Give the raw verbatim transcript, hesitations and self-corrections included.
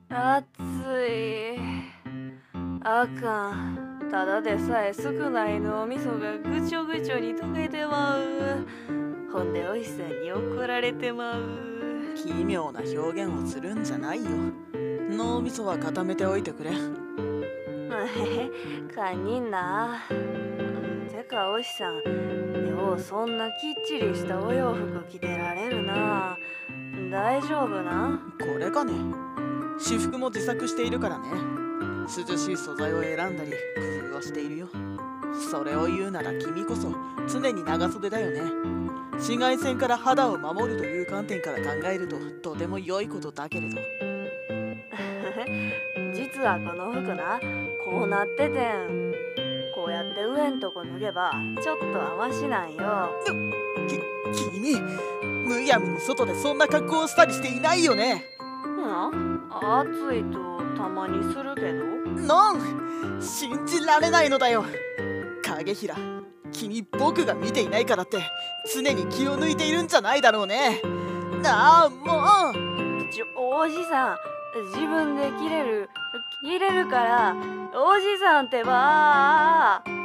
暑い。あかん。ただでさえ少ない脳みそがぐちょぐちょに溶けてまう。ほんでお日さんに怒られてまう。 奇妙な表現をするんじゃないよ。脳みそは固めておいてくれ。 堪忍な。てかお日さん、ようそんなきっちりしたお洋服着てられるな。大丈夫な？ これかね。私服も自作しているからね。涼しい素材を選んだり工夫をしているよ。それを言うなら君こそ常に長袖だよね。紫外線から肌を守るという観点から考えるととても良いことだけれど。 実はこの服な、こうなっててん。こうやって上んとこ脱げばちょっとはマシなんよ。 き、君、むやみに外でそんな格好をしたりしていないよね。 な、暑いとたまにするけど。 のん、信じられないのだよ。影平、君僕が見ていないからって常に気を抜いているんじゃないだろうね。ああ、もう。 ちょ、おじさん、自分で着れる、着れるから、おじさんってば。